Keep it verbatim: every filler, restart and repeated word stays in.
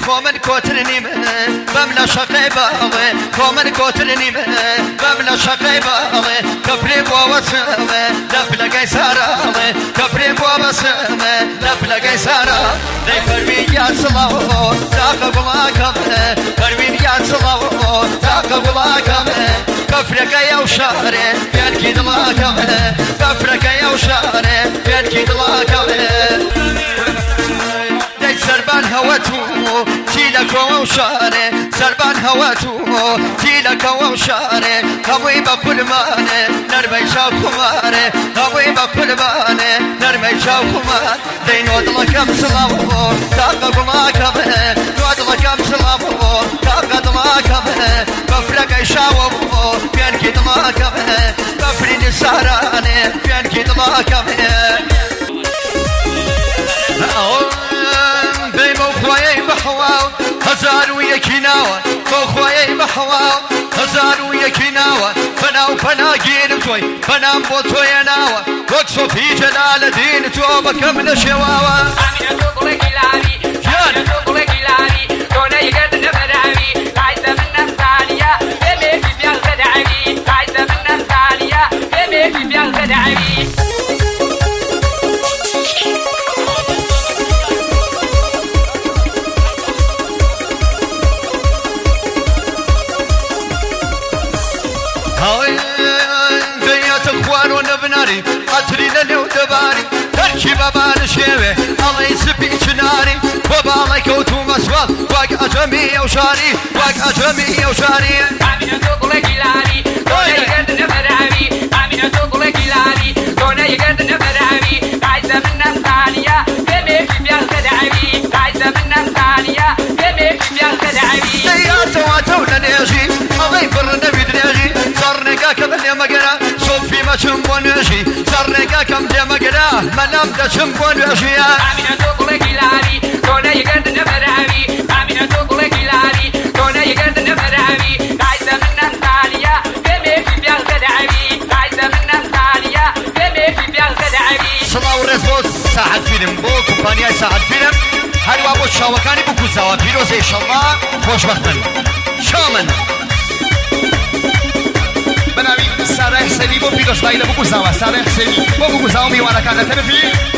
كومن كوترني بملا شقي باغي كومن كوترني بملا شقي باغي كفري بواسمه لفلا قيسارة كفري بواسمه لفلا قيسارة ذي فرمي يا صلاو تاق بلاكم فرمي يا صلاو تاق بلاكم كفرك يا وشاري فين كيد لاكم كفرك يا وشاري فين كيد لاكم سربان هواتو تيلك وشاري سربان هواتو تيلك وشاري هوي بكل ماني نرمي شاو خماري هوي بكل ماني نرمي شاو خمار دين ودلك امسلاو تاقب ما كمه ودلك امسلاو تاقب ما كمه بفرق شاو فين كيد ما كمه بفرين سهراني فين كيد ما كمه خوایي بحواو هزار و یکی ناوه تو خوایي بحواو هزار و یکی ناوه فناو فنا گیرم توی فنام بو توی ناوه وقت صوفی جلال دین تو بکم نشواوه آمینه تو قلق لاری آمینه تو قلق لاری تو نیگرد نفرعوی عايزة من نفسانية بمي في بيان خدعوي عايزة من نفسانية بمي في بيان خدعوي ونبناري قتلي للي ودباري تركي بابان شيوي الله يسبي شناري وبالي كوتو مسوال واقع جميع وشاري واقع جميع وشاري آمينة تقول كيلاري دونا يقرد نفرعوي آمينة تقول كيلاري دونا يقرد نفرعوي عايزة من نفسانية بمي في بيان خدعوي عايزة من نفسانية بمي في بيان خدعوي يا تواتونا نيجي الله يفرنا بيدنيجي صرنقا كمل يا مقرا صوفي ما شمبونجي صرنقا كم يا مقرا منام دا شمبونجي آمينة تقول كيلاري دونا يقرد نفرعوي آمينة تقول كيلاري دونا يقرد نفرعوي عايزة من نفسانية بمي في بيان خدعوي عايزة من نفسانية بمي في بيان خدعوي صلاة ورزبوز ساعد فيلم بو كومبانيا ساعد فيلم هل وابو شاوكاني بو كوزاوا بيروز ان شاء الله خوشبخت من شامن بناوی سارا حسینی با پیروز دایله بگو زاوا سارا حسینی با بگو زاوا میوانه کنه تنفی